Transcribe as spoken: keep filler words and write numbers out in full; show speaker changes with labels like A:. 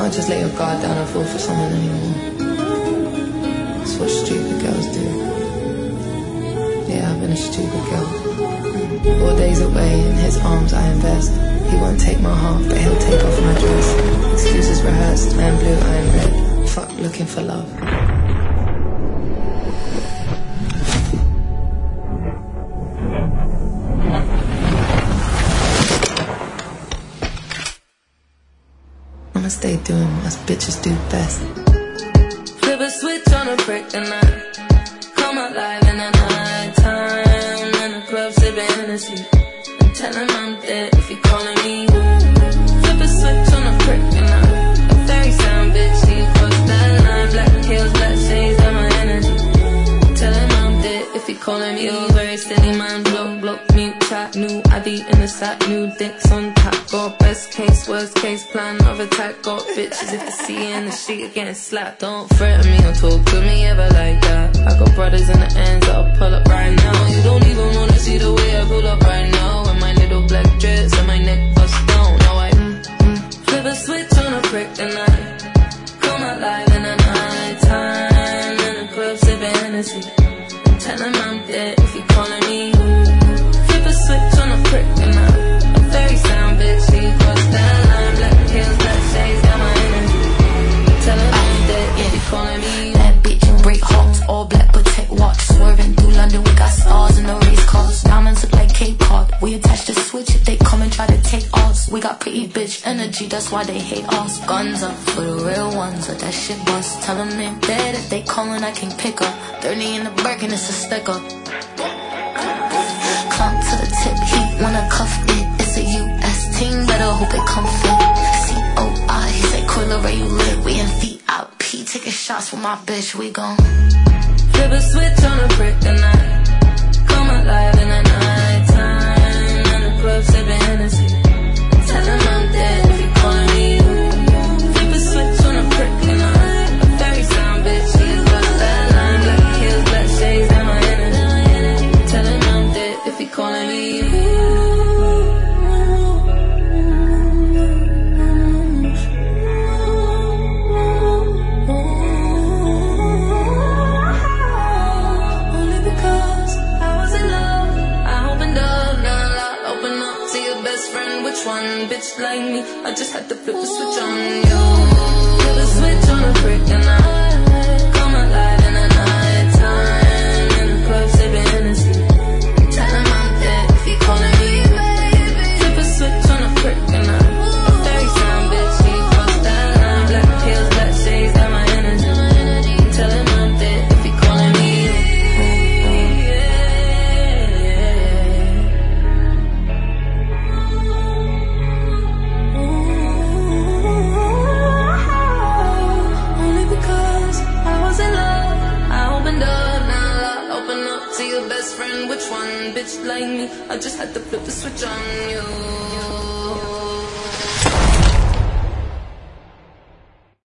A: can't just let your guard down and fall for someone anymore. That's what stupid girls do. Yeah, I've been a stupid girl. Four days away, in his arms I invest. He won't take my heart, but he'll take off my dress. Excuses rehearsed, I am blue, I am red. Fuck looking for love. I'ma stay doing what us bitches do best.
B: Flip a switch on a brick and I come alive in the night time. In the club sipping Hennessy and tell him I'm dead if he calling me. Flip a switch on a brick and I a fairy sound bitch. He cross that line, black heels, black shades, got my energy. Tell him I'm dead if he calling me. You're very silly man, block, block, mute, chat. New I D in the sack, new dicks on tap. Got best case, worst case plan of attack. Got bitches if they see you in the street again slapped. Don't threaten me or talk to me ever like that. I got brothers in the ends that'll pull up right now. You don't even wanna see the way I pull up right now. And my little black dress and my neck bust down. Now I mm, mm, flip a switch on a brick and I come alive in the night time. In the club sipping Hennessy and tell him I'm dead if he calling me. Flip a switch on a brick and I a fairy sound bitch. He cross that line, black heels, black shades, got my energy. Tell him I'm dead if he calling me.
C: That bitch break hearts, all black but tech watch. Swerving through London, we got stars in the race cars. Diamonds look like Cape Cod. We attach the switch if they come and try to take ours. We got pretty bitch energy, that's why they hate us. Guns up for the real ones, let that shit bust. Tell them they're dead if they callin', I can pick up. thirty in the Birkin, it's a sticker. Climb to the tip, he wanna cuff it. It's a U S team, better hope it come fit. C O I, he say, Coiler, where you live? We in V I P, taking shots with my bitch, we gon'
B: flip a switch on a brick and I come alive in the night time. In the club sipping Hennessy and tell him I'm dead if he calling me. Flip a switch on a brick and I a fairy sound bitch. He cross that line, black heels, black shades, got my energy. Tell him I'm dead if he calling me. One bitch like me, I just had to flip the switch on you. Flip a switch on a brick and I come alive in the night time. In the club sipping Hennessy and tell him I'm dead if he calling me. Flip a switch on a brick and I a fairy sound bitch. He cross that line, black heels, black shades, got my energy. Tell him I'm dead if he calling me. Which one bitch like me? I just had to flip the switch on you.